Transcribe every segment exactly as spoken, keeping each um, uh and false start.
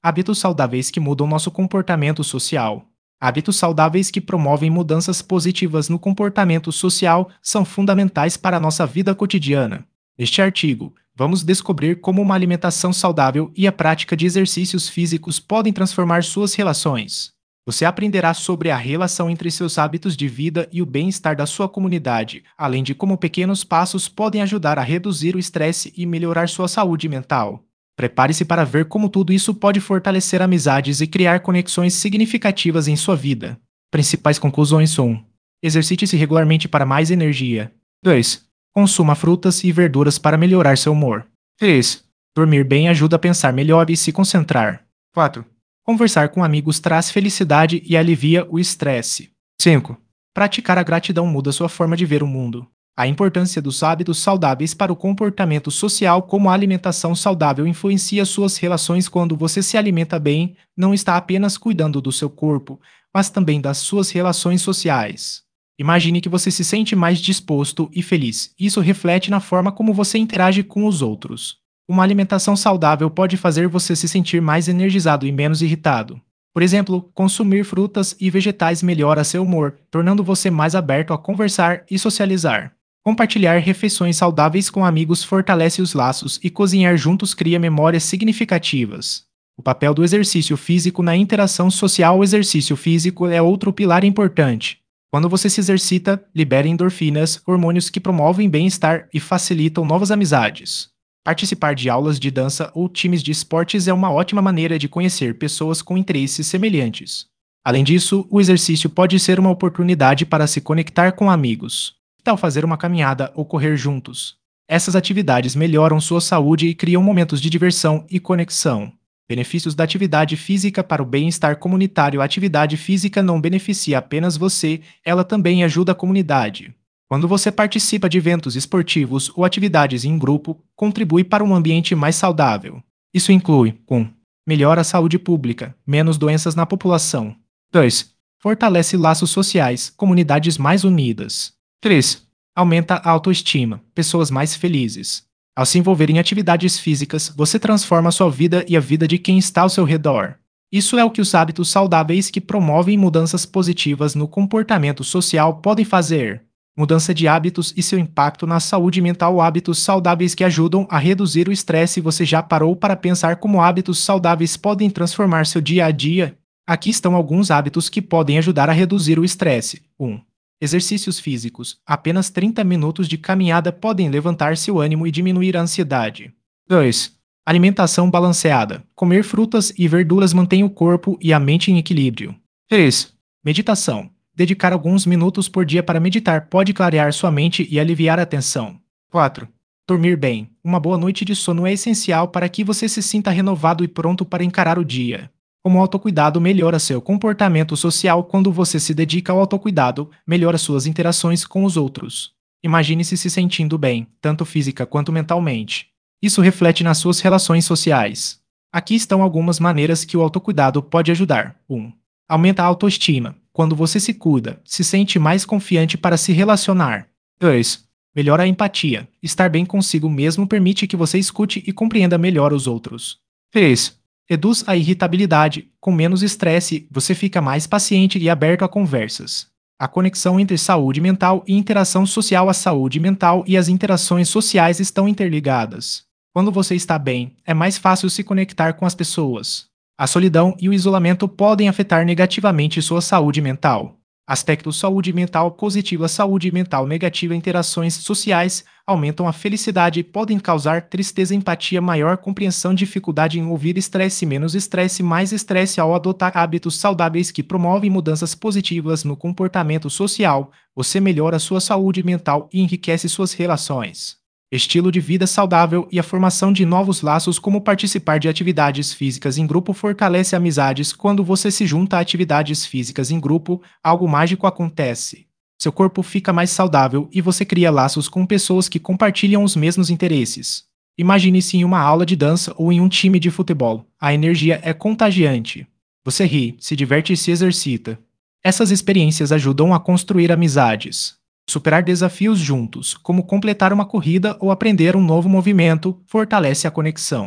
Hábitos saudáveis que mudam nosso comportamento social. Hábitos saudáveis que promovem mudanças positivas no comportamento social são fundamentais para a nossa vida cotidiana. Neste artigo, vamos descobrir como uma alimentação saudável e a prática de exercícios físicos podem transformar suas relações. Você aprenderá sobre a relação entre seus hábitos de vida e o bem-estar da sua comunidade, além de como pequenos passos podem ajudar a reduzir o estresse e melhorar sua saúde mental. Prepare-se para ver como tudo isso pode fortalecer amizades e criar conexões significativas em sua vida. Principais conclusões: um. Exercite-se regularmente para mais energia. dois. Consuma frutas e verduras para melhorar seu humor. três. Dormir bem ajuda a pensar melhor e se concentrar. quatro. Conversar com amigos traz felicidade e alivia o estresse. cinco. Praticar a gratidão muda sua forma de ver o mundo. A importância dos hábitos saudáveis para o comportamento social, como a alimentação saudável influencia suas relações. Quando você se alimenta bem, não está apenas cuidando do seu corpo, mas também das suas relações sociais. Imagine que você se sente mais disposto e feliz. Isso reflete na forma como você interage com os outros. Uma alimentação saudável pode fazer você se sentir mais energizado e menos irritado. Por exemplo, consumir frutas e vegetais melhora seu humor, tornando você mais aberto a conversar e socializar. Compartilhar refeições saudáveis com amigos fortalece os laços e cozinhar juntos cria memórias significativas. O papel do exercício físico na interação social. O exercício físico é outro pilar importante. Quando você se exercita, libera endorfinas, hormônios que promovem bem-estar e facilitam novas amizades. Participar de aulas de dança ou times de esportes é uma ótima maneira de conhecer pessoas com interesses semelhantes. Além disso, o exercício pode ser uma oportunidade para se conectar com amigos. Que tal fazer uma caminhada ou correr juntos? Essas atividades melhoram sua saúde e criam momentos de diversão e conexão. Benefícios da atividade física para o bem-estar comunitário. A atividade física não beneficia apenas você, ela também ajuda a comunidade. Quando você participa de eventos esportivos ou atividades em grupo, contribui para um ambiente mais saudável. Isso inclui um. Melhora a saúde pública, menos doenças na população. dois. Fortalece laços sociais, comunidades mais unidas. três. Aumenta a autoestima, pessoas mais felizes. Ao se envolver em atividades físicas, você transforma a sua vida e a vida de quem está ao seu redor. Isso é o que os hábitos saudáveis que promovem mudanças positivas no comportamento social podem fazer. Mudança de hábitos e seu impacto na saúde mental. Hábitos saudáveis que ajudam a reduzir o estresse. Você já parou para pensar como hábitos saudáveis podem transformar seu dia a dia? Aqui estão alguns hábitos que podem ajudar a reduzir o estresse. um. Exercícios físicos. Apenas trinta minutos de caminhada podem levantar seu ânimo e diminuir a ansiedade. dois. Alimentação balanceada. Comer frutas e verduras mantém o corpo e a mente em equilíbrio. três. Meditação. Dedicar alguns minutos por dia para meditar pode clarear sua mente e aliviar a tensão. quatro. Dormir bem. Uma boa noite de sono é essencial para que você se sinta renovado e pronto para encarar o dia. Como o autocuidado melhora seu comportamento social. Quando você se dedica ao autocuidado, melhora suas interações com os outros. Imagine-se se sentindo bem, tanto física quanto mentalmente. Isso reflete nas suas relações sociais. Aqui estão algumas maneiras que o autocuidado pode ajudar. um. Aumenta a autoestima. Quando você se cuida, se sente mais confiante para se relacionar. dois. Melhora a empatia. Estar bem consigo mesmo permite que você escute e compreenda melhor os outros. três. Reduz a irritabilidade. Com menos estresse, você fica mais paciente e aberto a conversas. A conexão entre saúde mental e interação social. A saúde mental e as interações sociais estão interligadas. Quando você está bem, é mais fácil se conectar com as pessoas. A solidão e o isolamento podem afetar negativamente sua saúde mental. Aspectos: saúde mental positiva, saúde mental negativa. Interações sociais aumentam a felicidade e podem causar tristeza, empatia, maior compreensão, dificuldade em ouvir, estresse, menos estresse, mais estresse. Ao adotar hábitos saudáveis que promovem mudanças positivas no comportamento social, você melhora sua saúde mental e enriquece suas relações. Estilo de vida saudável e a formação de novos laços. Como participar de atividades físicas em grupo fortalece amizades. Quando você se junta a atividades físicas em grupo, algo mágico acontece. Seu corpo fica mais saudável e você cria laços com pessoas que compartilham os mesmos interesses. Imagine-se em uma aula de dança ou em um time de futebol. A energia é contagiante. Você ri, se diverte e se exercita. Essas experiências ajudam a construir amizades. Superar desafios juntos, como completar uma corrida ou aprender um novo movimento, fortalece a conexão.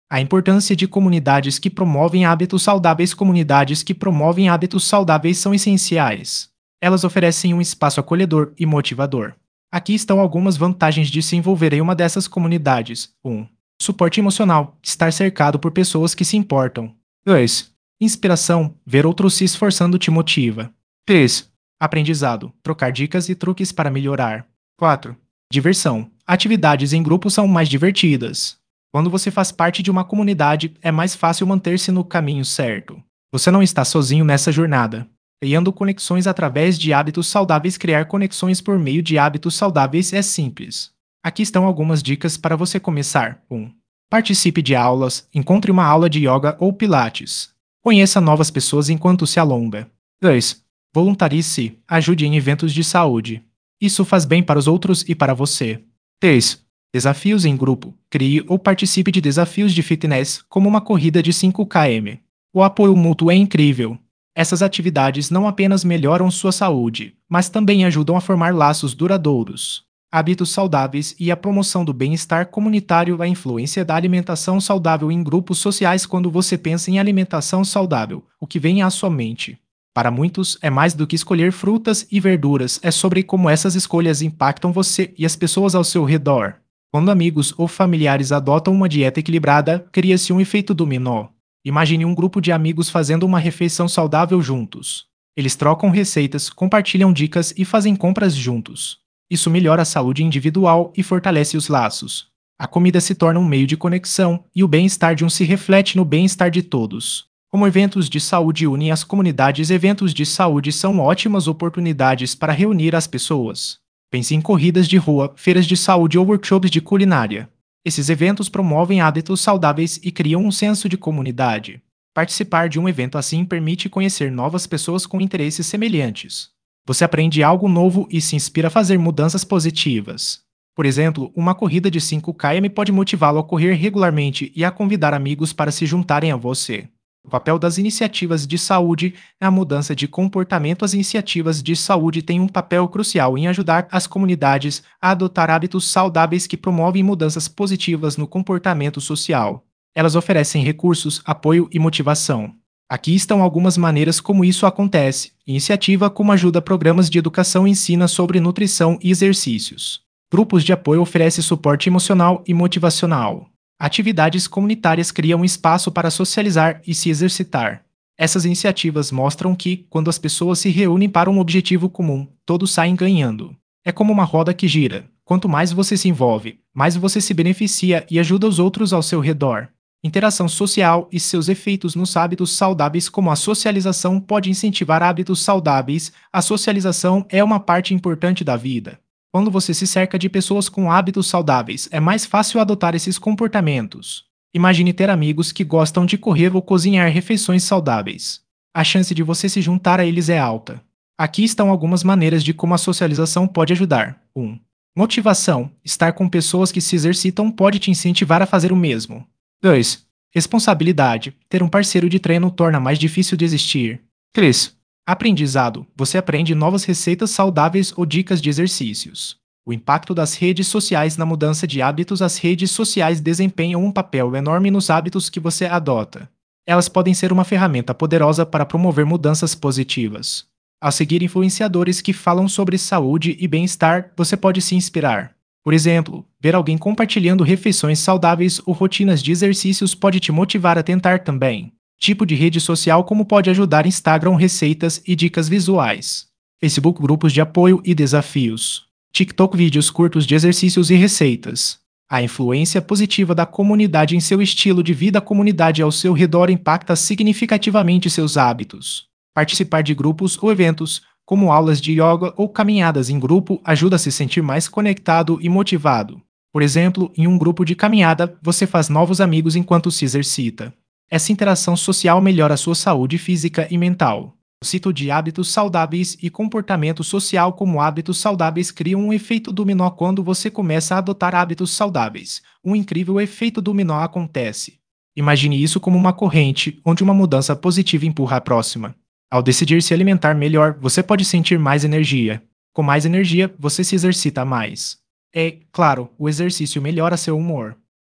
A importância de comunidades que promovem hábitos saudáveis. Comunidades que promovem hábitos saudáveis são essenciais. Elas oferecem um espaço acolhedor e motivador. Aqui estão algumas vantagens de se envolver em uma dessas comunidades. um. Suporte emocional. Estar cercado por pessoas que se importam. dois. Inspiração. Ver outros se esforçando te motiva. três. Aprendizado. Trocar dicas e truques para melhorar. quatro. Diversão. Atividades em grupo são mais divertidas. Quando você faz parte de uma comunidade, é mais fácil manter-se no caminho certo. Você não está sozinho nessa jornada. Criando conexões através de hábitos saudáveis. Criar conexões por meio de hábitos saudáveis é simples. Aqui estão algumas dicas para você começar. um. Participe de aulas. Encontre uma aula de yoga ou pilates. Conheça novas pessoas enquanto se alonga. dois. Voluntarie-se. Ajude em eventos de saúde. Isso faz bem para os outros e para você. três. Desafios em grupo. Crie ou participe de desafios de fitness, como uma corrida de cinco quilômetros. O apoio mútuo é incrível. Essas atividades não apenas melhoram sua saúde, mas também ajudam a formar laços duradouros. Hábitos saudáveis e a promoção do bem-estar comunitário. A influência da alimentação saudável em grupos sociais. Quando você pensa em alimentação saudável, o que vem à sua mente? Para muitos, é mais do que escolher frutas e verduras, é sobre como essas escolhas impactam você e as pessoas ao seu redor. Quando amigos ou familiares adotam uma dieta equilibrada, cria-se um efeito dominó. Imagine um grupo de amigos fazendo uma refeição saudável juntos. Eles trocam receitas, compartilham dicas e fazem compras juntos. Isso melhora a saúde individual e fortalece os laços. A comida se torna um meio de conexão, e o bem-estar de um se reflete no bem-estar de todos. Como eventos de saúde unem as comunidades. Eventos de saúde são ótimas oportunidades para reunir as pessoas. Pense em corridas de rua, feiras de saúde ou workshops de culinária. Esses eventos promovem hábitos saudáveis e criam um senso de comunidade. Participar de um evento assim permite conhecer novas pessoas com interesses semelhantes. Você aprende algo novo e se inspira a fazer mudanças positivas. Por exemplo, uma corrida de cinco quilômetros pode motivá-lo a correr regularmente e a convidar amigos para se juntarem a você. O papel das iniciativas de saúde é a mudança de comportamento. As iniciativas de saúde têm um papel crucial em ajudar as comunidades a adotar hábitos saudáveis que promovem mudanças positivas no comportamento social. Elas oferecem recursos, apoio e motivação. Aqui estão algumas maneiras como isso acontece. Iniciativa como ajuda a programas de educação ensina sobre nutrição e exercícios. Grupos de apoio oferecem suporte emocional e motivacional. Atividades comunitárias criam um espaço para socializar e se exercitar. Essas iniciativas mostram que, quando as pessoas se reúnem para um objetivo comum, todos saem ganhando. É como uma roda que gira. Quanto mais você se envolve, mais você se beneficia e ajuda os outros ao seu redor. Interação social e seus efeitos nos hábitos saudáveis. Como a socialização pode incentivar hábitos saudáveis, a socialização é uma parte importante da vida. Quando você se cerca de pessoas com hábitos saudáveis, é mais fácil adotar esses comportamentos. Imagine ter amigos que gostam de correr ou cozinhar refeições saudáveis. A chance de você se juntar a eles é alta. Aqui estão algumas maneiras de como a socialização pode ajudar. um. Motivação. Estar com pessoas que se exercitam pode te incentivar a fazer o mesmo. dois. Responsabilidade. Ter um parceiro de treino torna mais difícil desistir. três. Aprendizado. Você aprende novas receitas saudáveis ou dicas de exercícios. O impacto das redes sociais na mudança de hábitos. As redes sociais desempenham um papel enorme nos hábitos que você adota. Elas podem ser uma ferramenta poderosa para promover mudanças positivas. Ao seguir influenciadores que falam sobre saúde e bem-estar, você pode se inspirar. Por exemplo, ver alguém compartilhando refeições saudáveis ou rotinas de exercícios pode te motivar a tentar também. Tipo de rede social como pode ajudar. Instagram receitas e dicas visuais. Facebook grupos de apoio e desafios. TikTok vídeos curtos de exercícios e receitas. A influência positiva da comunidade em seu estilo de vida. A comunidade ao seu redor impacta significativamente seus hábitos. Participar de grupos ou eventos, como aulas de yoga ou caminhadas em grupo, ajuda a se sentir mais conectado e motivado. Por exemplo, em um grupo de caminhada, você faz novos amigos enquanto se exercita. Essa interação social melhora a sua saúde física e mental. O ciclo de hábitos saudáveis e comportamento social. Como hábitos saudáveis criam um efeito dominó. Quando você começa a adotar hábitos saudáveis, um incrível efeito dominó acontece. Imagine isso como uma corrente, onde uma mudança positiva empurra a próxima. Ao decidir se alimentar melhor, você pode sentir mais energia. Com mais energia, você se exercita mais. É, claro, o exercício melhora seu humor.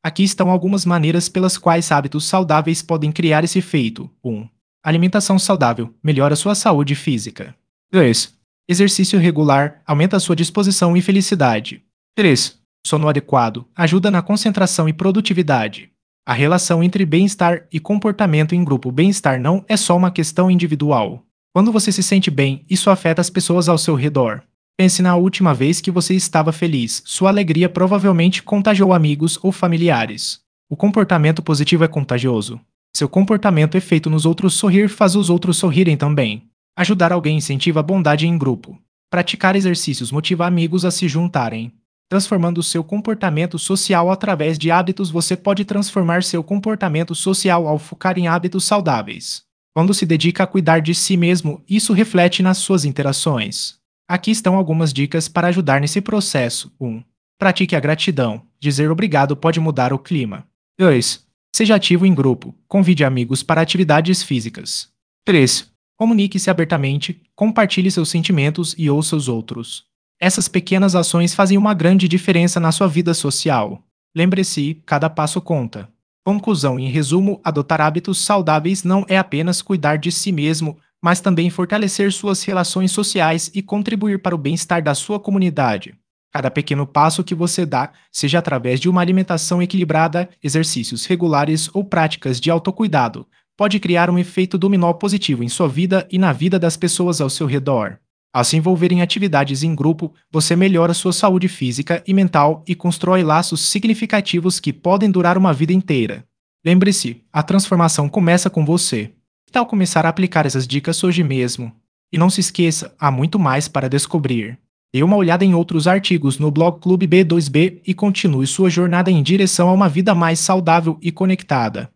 Aqui estão algumas maneiras pelas quais hábitos saudáveis podem criar esse efeito. um. Alimentação saudável melhora sua saúde física. dois. Exercício regular aumenta sua disposição e felicidade. três. Sono adequado ajuda na concentração e produtividade. A relação entre bem-estar e comportamento em grupo. Bem-estar não é só uma questão individual. Quando você se sente bem, isso afeta as pessoas ao seu redor. Pense na última vez que você estava feliz. Sua alegria provavelmente contagiou amigos ou familiares. O comportamento positivo é contagioso. Seu comportamento é feito nos outros sorrir faz os outros sorrirem também. Ajudar alguém incentiva a bondade em grupo. Praticar exercícios motiva amigos a se juntarem. Transformando seu comportamento social através de hábitos. Você pode transformar seu comportamento social ao focar em hábitos saudáveis. Quando se dedica a cuidar de si mesmo, isso reflete nas suas interações. Aqui estão algumas dicas para ajudar nesse processo. um. Pratique a gratidão. Dizer obrigado pode mudar o clima. dois. Seja ativo em grupo. Convide amigos para atividades físicas. três. Comunique-se abertamente, compartilhe seus sentimentos e ouça os outros. Essas pequenas ações fazem uma grande diferença na sua vida social. Lembre-se, cada passo conta. Conclusão: em resumo, adotar hábitos saudáveis não é apenas cuidar de si mesmo, mas também fortalecer suas relações sociais e contribuir para o bem-estar da sua comunidade. Cada pequeno passo que você dá, seja através de uma alimentação equilibrada, exercícios regulares ou práticas de autocuidado, pode criar um efeito dominó positivo em sua vida e na vida das pessoas ao seu redor. Ao se envolver em atividades em grupo, você melhora sua saúde física e mental e constrói laços significativos que podem durar uma vida inteira. Lembre-se, a transformação começa com você. Que tal começar a aplicar essas dicas hoje mesmo? E não se esqueça, há muito mais para descobrir. Dê uma olhada em outros artigos no blog Clube B dois B e continue sua jornada em direção a uma vida mais saudável e conectada.